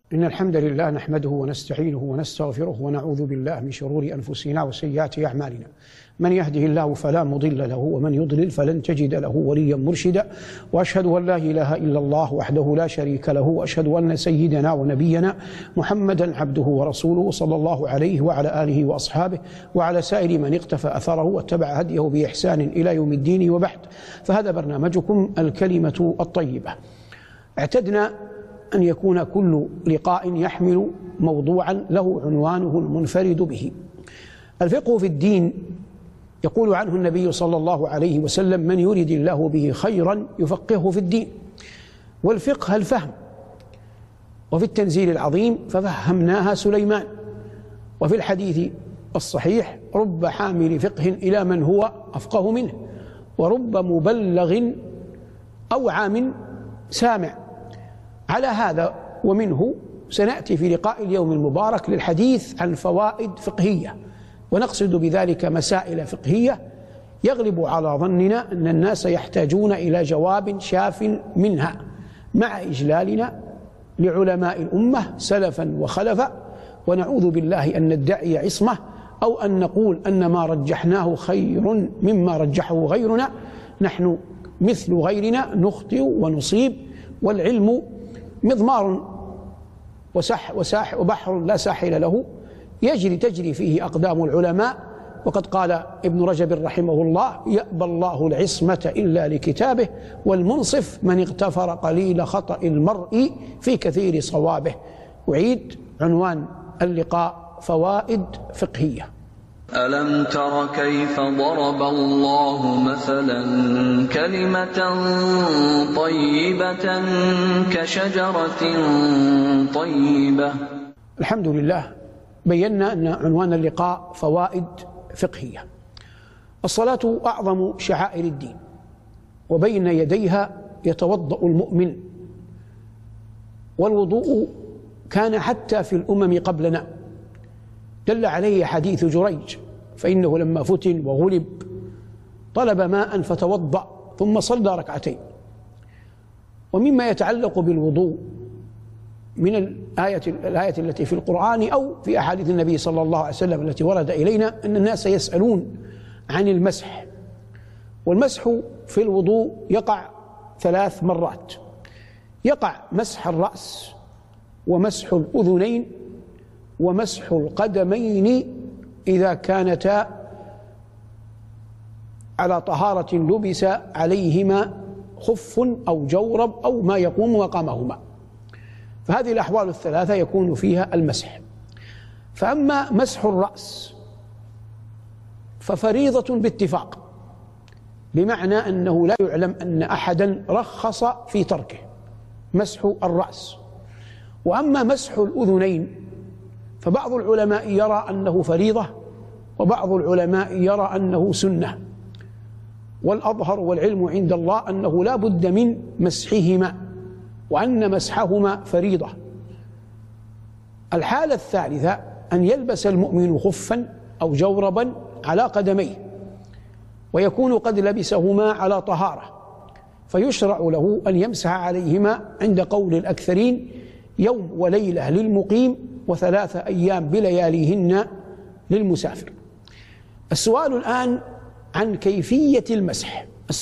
إن الحمد لله نحمده ونستعينه ونستغفره ونعوذ بالله من شرور أنفسنا وسيئات أعمالنا. من يهده الله فلا مضل له ومن يضلل فلن تجد له وليا مرشدا. وأشهد أن لا إله إلا الله وحده لا شريك له، وأشهد أن سيدنا ونبينا محمدا عبده ورسوله صلى الله عليه وعلى آله وأصحابه وعلى سائر من اقتفى أثره واتبع هديه بإحسان إلى يوم الدين. وبعد، فهذا برنامجكم الكلمة الطيبة. اعتدنا أن يكون كل لقاء يحمل موضوعا له عنوانه المنفرد به. الفقه في الدين يقول عنه النبي صلى الله عليه وسلم: من يرد الله به خيرا يفقهه في الدين. والفقه الفهم، وفي التنزيل العظيم ففهمناها سليمان. وفي الحديث الصحيح: رب حامل فقه إلى من هو أفقه منه، ورب مبلغ أوعى من سامع. على هذا ومنه سنأتي في لقاء اليوم المبارك للحديث عن فوائد فقهية، ونقصد بذلك مسائل فقهية يغلب على ظننا أن الناس يحتاجون إلى جواب شاف منها، مع إجلالنا لعلماء الأمة سلفا وخلفا، ونعوذ بالله أن ندعي عصمة أو أن نقول أن ما رجحناه خير مما رجحه غيرنا. نحن مثل غيرنا نخطئ ونصيب، والعلم مضمار وبحر لا ساحل له تجري فيه أقدام العلماء. وقد قال ابن رجب رحمه الله: يأبى الله العصمة إلا لكتابه، والمنصف من اغتفر قليل خطأ المرء في كثير صوابه. أعيد عنوان اللقاء: فوائد فقهية. ألم تر كيف ضرب الله مثلا كلمة طيبة كشجرة طيبة. الحمد لله، بينا أن عنوان اللقاء فوائد فقهية. الصلاة أعظم شعائر الدين، وبين يديها يتوضأ المؤمن، والوضوء كان حتى في الأمم قبلنا، دل عليه حديث جريج: فإنه لما فتن وغلب طلب ماء فتوضأ ثم صلى ركعتين. ومما يتعلق بالوضوء من الآية التي في القرآن أو في أحاديث النبي صلى الله عليه وسلم التي ورد إلينا أن الناس يسألون عن المسح. والمسح في الوضوء يقع 3 مرات: يقع مسح الرأس، ومسح الأذنين، ومسح القدمين إذا كانتا على طهارة لبس عليهما خف أو جورب أو ما يقوم مقامهما. فهذه الأحوال الثلاثة يكون فيها المسح. فأما مسح الرأس ففريضة باتفاق، بمعنى أنه لا يعلم أن أحدا رخص في تركه مسح الرأس. وأما مسح الأذنين فبعض العلماء يرى أنه فريضة، وبعض العلماء يرى أنه سنة، والأظهر والعلم عند الله أنه لا بد من مسحهما، وأن مسحهما فريضة. الحالة الثالثة أن يلبس المؤمن خفا أو جوربا على قدميه، ويكون قد لبسهما على طهارة، فيشرع له أن يمسح عليهما عند قول الأكثرين يوم وليلة للمقيم، و3 أيام بلياليهن للمسافر. السؤال الآن عن كيفية المسح.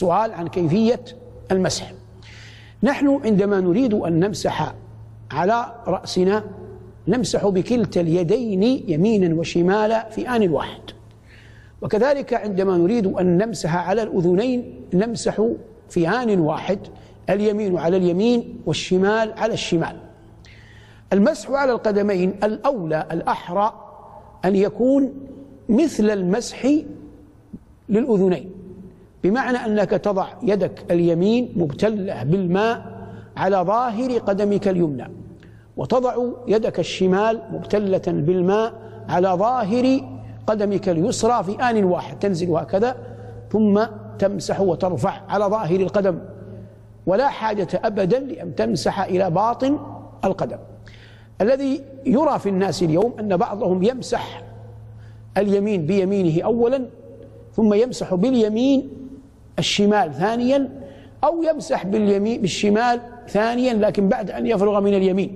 نحن عندما نريد أن نمسح على رأسنا نمسح بكلتا اليدين يمينا وشمالا في آن واحد، وكذلك عندما نريد أن نمسح على الأذنين نمسح في آن واحد، اليمين على اليمين والشمال على الشمال. المسح على القدمين الأولى الأحرى أن يكون مثل المسح للأذنين، بمعنى أنك تضع يدك اليمين مبتلة بالماء على ظاهر قدمك اليمنى، وتضع يدك الشمال مبتلة بالماء على ظاهر قدمك اليسرى في آن واحد، تنزل هكذا ثم تمسح وترفع على ظاهر القدم، ولا حاجة أبدا لأن تمسح إلى باطن القدم. الذي يرى في الناس اليوم أن بعضهم يمسح اليمين بيمينه أولا، ثم يمسح باليمين الشمال ثانيا، أو يمسح بالشمال ثانيا لكن بعد أن يفرغ من اليمين.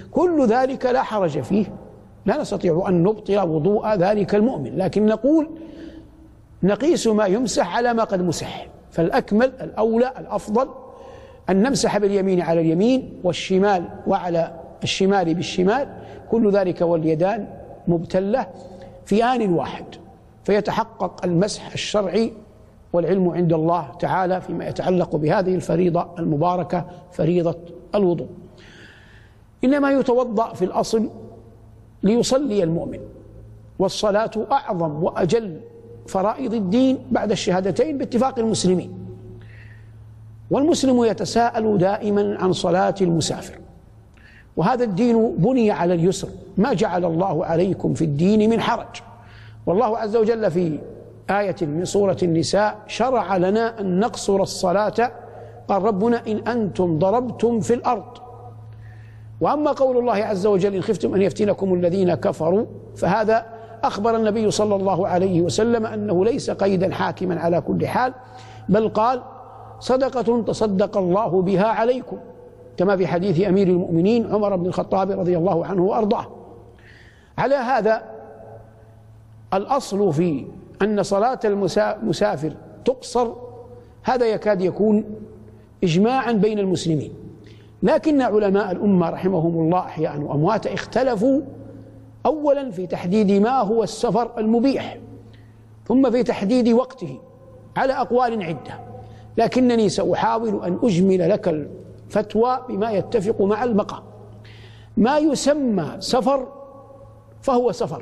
كل ذلك لا حرج فيه، لا نستطيع أن نبطل وضوء ذلك المؤمن، لكن نقول نقيس ما يمسح على ما قد مسح، فالأكمل الأولى الأفضل أن نمسح باليمين على اليمين والشمال وعلى الشمال بالشمال، كل ذلك واليدان مبتلة في آن واحد، فيتحقق المسح الشرعي والعلم عند الله تعالى فيما يتعلق بهذه الفريضة المباركة فريضة الوضوء. إنما يتوضأ في الأصل ليصلي المؤمن، والصلاة أعظم وأجل فرائض الدين بعد الشهادتين باتفاق المسلمين، والمسلم يتساءل دائما عن صلاة المسافر، وهذا الدين بني على اليسر، ما جعل الله عليكم في الدين من حرج. والله عز وجل في آية من سورة النساء شرع لنا أن نقصر الصلاة، قال ربنا إن أنتم ضربتم في الأرض. وأما قول الله عز وجل إن خفتم أن يفتنكم الذين كفروا، فهذا أخبر النبي صلى الله عليه وسلم أنه ليس قيدا حاكما على كل حال، بل قال صدقة تصدق الله بها عليكم، كما في حديث أمير المؤمنين عمر بن الخطاب رضي الله عنه وأرضاه. على هذا الأصل في أن صلاة المسافر تقصر هذا يكاد يكون إجماعا بين المسلمين، لكن علماء الأمة رحمهم الله أحياء وأموات اختلفوا أولا في تحديد ما هو السفر المبيح، ثم في تحديد وقته على أقوال عدة، لكنني سأحاول أن أجمل لك الفتوى بما يتفق مع المقام. ما يسمى سفر فهو سفر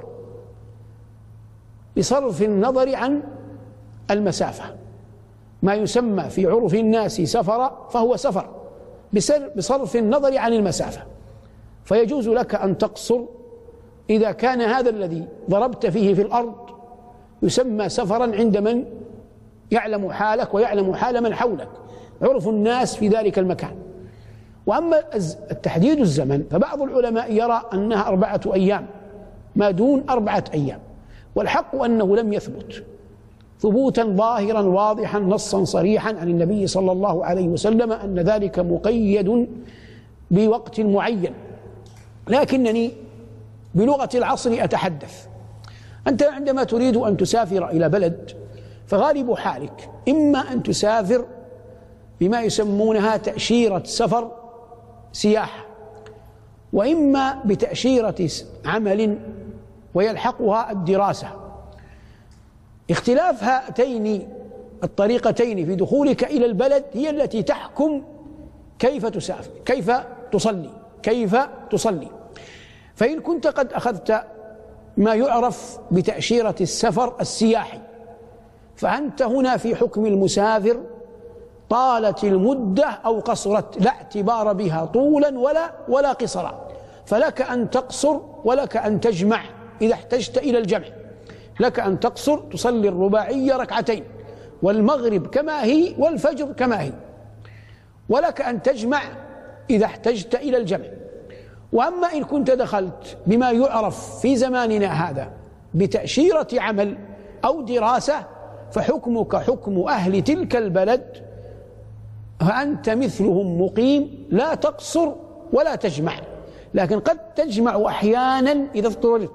بصرف النظر عن المسافة، ما يسمى في عرف الناس سفر فهو سفر بصرف النظر عن المسافة، فيجوز لك أن تقصر إذا كان هذا الذي ضربت فيه في الأرض يسمى سفرا عند من يعلم حالك ويعلم حال من حولك، عرف الناس في ذلك المكان. وأما التحديد الزمن فبعض العلماء يرى أنها 4 أيام ما دون 4 أيام، والحق أنه لم يثبت ثبوتا ظاهرا واضحا نصا صريحا عن النبي صلى الله عليه وسلم أن ذلك مقيد بوقت معين، لكنني بلغة العصر أتحدث. أنت عندما تريد أن تسافر إلى بلد فغالب حالك إما أن تسافر بما يسمونها تأشيرة سفر سياحة، وإما بتأشيرة عمل ويلحقها الدراسة. اختلاف هاتين الطريقتين في دخولك إلى البلد هي التي تحكم كيف تسافر، كيف تصلي. فإن كنت قد أخذت ما يعرف بتأشيرة السفر السياحي فأنت هنا في حكم المسافر، طالت المدة أو قصرت لا اعتبار بها طولا ولا قصرا، فلك أن تقصر ولك أن تجمع إذا احتجت إلى الجمع. لك أن تقصر تصلي الرباعية 2 ركعتين والمغرب كما هي والفجر كما هي، ولك أن تجمع إذا احتجت إلى الجمع. وأما إن كنت دخلت بما يعرف في زماننا هذا بتأشيرة عمل أو دراسة فحكمك حكم أهل تلك البلد، فأنت مثلهم مقيم لا تقصر ولا تجمع، لكن قد تجمع أحيانا إذا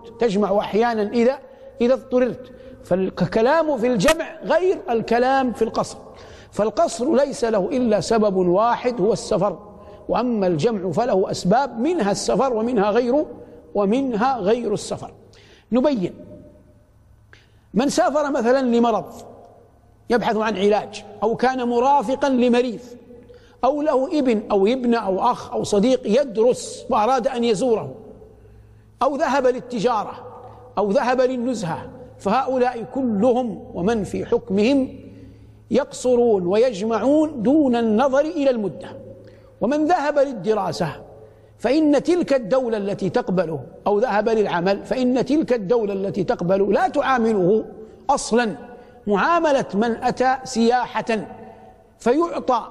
اضطررت فالكلام في الجمع غير الكلام في القصر، فالقصر ليس له إلا سبب واحد هو السفر، وأما الجمع فله أسباب منها السفر ومنها غير السفر. نبين: من سافر مثلا لمرض يبحث عن علاج، أو كان مرافقا لمريض، أو له ابن أو ابن أو أخ أو صديق يدرس وأراد أن يزوره، أو ذهب للتجارة أو ذهب للنزهة، فهؤلاء كلهم ومن في حكمهم يقصرون ويجمعون دون النظر إلى المدة. ومن ذهب للدراسة فإن تلك الدولة التي تقبله، أو ذهب للعمل فإن تلك الدولة التي تقبله لا تعامله أصلا معاملة من أتى سياحة، فيعطى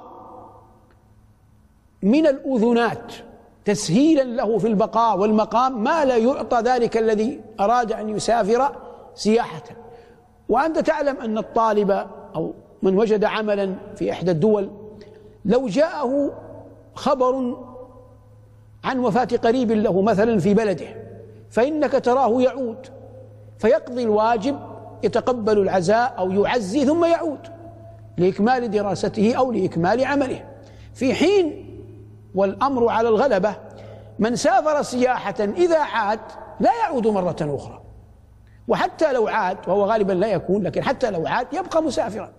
من الأذنات تسهيلا له في البقاء والمقام ما لا يعطى ذلك الذي أراد أن يسافر سياحة. وأنت تعلم أن الطالب أو من وجد عملا في إحدى الدول لو جاءه خبر عن وفاة قريب له مثلا في بلده، فإنك تراه يعود فيقضي الواجب، يتقبل العزاء أو يعزي ثم يعود لإكمال دراسته أو لإكمال عمله، في حين والأمر على الغلبة من سافر سياحة إذا عاد لا يعود مرة أخرى، وحتى لو عاد وهو غالبا لا يكون، لكن حتى لو عاد يبقى مسافرا.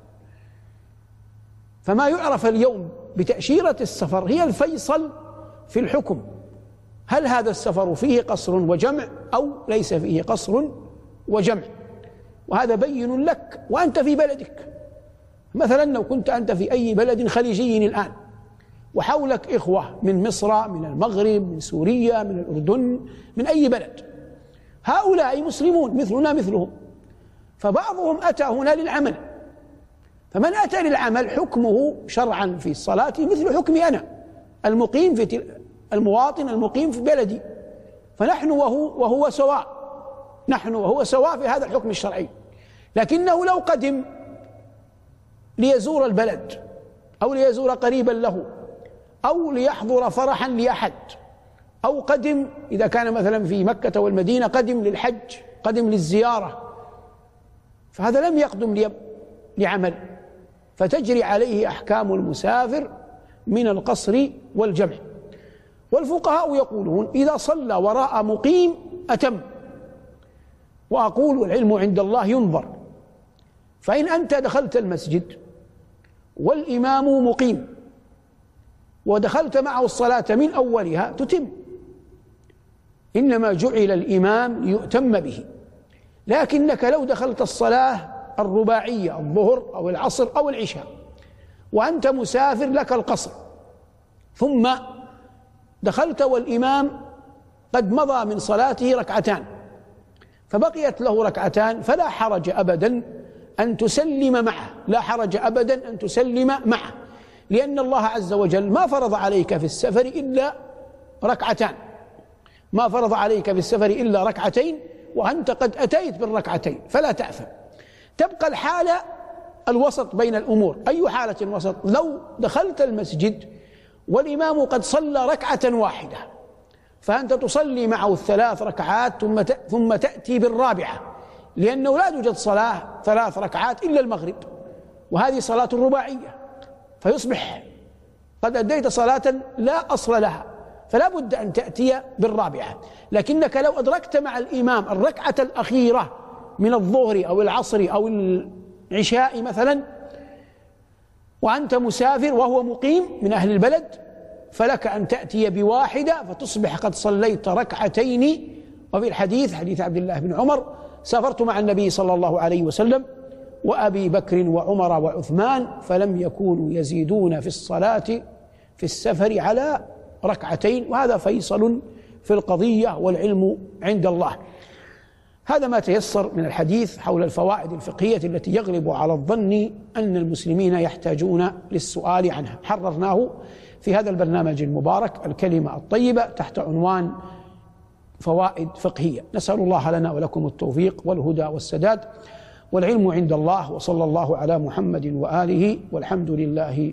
فما يعرف اليوم بتأشيرة السفر هي الفيصل في الحكم، هل هذا السفر فيه قصر وجمع أو ليس فيه قصر وجمع، وهذا بين لك وأنت في بلدك. مثلا لو كنت أنت في أي بلد خليجي الآن وحولك إخوة من مصر، من المغرب، من سوريا، من الأردن، من أي بلد، هؤلاء مسلمون مثلنا مثلهم، فبعضهم أتى هنا للعمل، فمن أتى للعمل حكمه شرعا في الصلاة مثل حكمي أنا المقيم في المواطن المقيم في بلدي، فنحن وهو سواء، نحن وهو سواء في هذا الحكم الشرعي. لكنه لو قدم ليزور البلد أو ليزور قريبا له أو ليحضر فرحا لأحد، أو قدم إذا كان مثلا في مكة والمدينة قدم للحج، قدم للزيارة، فهذا لم يقدم لعمل، فتجري عليه أحكام المسافر من القصر والجمع. والفقهاء يقولون إذا صلى وراء مقيم أتم، وأقول والعلم عند الله ينظر، فإن أنت دخلت المسجد والإمام مقيم ودخلت معه الصلاة من أولها تتم، إنما جعل الإمام ليؤتم به. لكنك لو دخلت الصلاة الرباعية الظهر أو العصر أو العشاء وأنت مسافر لك القصر، ثم دخلت والإمام قد مضى من صلاته ركعتان فبقيت له ركعتان، فلا حرج أبدا أن تسلم معه، لا حرج أبدا أن تسلم معه، لأن الله عز وجل ما فرض عليك في السفر إلا ركعتان، ما فرض عليك في السفر إلا ركعتين، وأنت قد أتيت بالركعتين فلا تأثم. تبقى الحالة الوسط بين الأمور. أي حالة وسط؟ لو دخلت المسجد والإمام قد صلى ركعة واحدة فأنت تصلي معه الثلاث ركعات ثم تأتي بالرابعة، لأنه لا توجد صلاة ثلاث ركعات إلا المغرب، وهذه صلاة رباعية، فيصبح قد أديت صلاة لا أصل لها، فلا بد أن تأتي بالرابعة. لكنك لو أدركت مع الإمام الركعة الأخيرة من الظهر أو العصر أو العشاء مثلا وأنت مسافر وهو مقيم من أهل البلد، فلك أن تأتي بواحدة فتصبح قد صليت ركعتين. وفي الحديث حديث عبد الله بن عمر: سافرت مع النبي صلى الله عليه وسلم وأبي بكر وعمر وعثمان فلم يكونوا يزيدون في الصلاة في السفر على ركعتين، وهذا فيصل في القضية والعلم عند الله. هذا ما تيسر من الحديث حول الفوائد الفقهية التي يغلب على الظن أن المسلمين يحتاجون للسؤال عنها، حررناه في هذا البرنامج المبارك الكلمة الطيبة تحت عنوان فوائد فقهية. نسأل الله لنا ولكم التوفيق والهدى والسداد، والعلم عند الله، وصلى الله على محمد وآله، والحمد لله.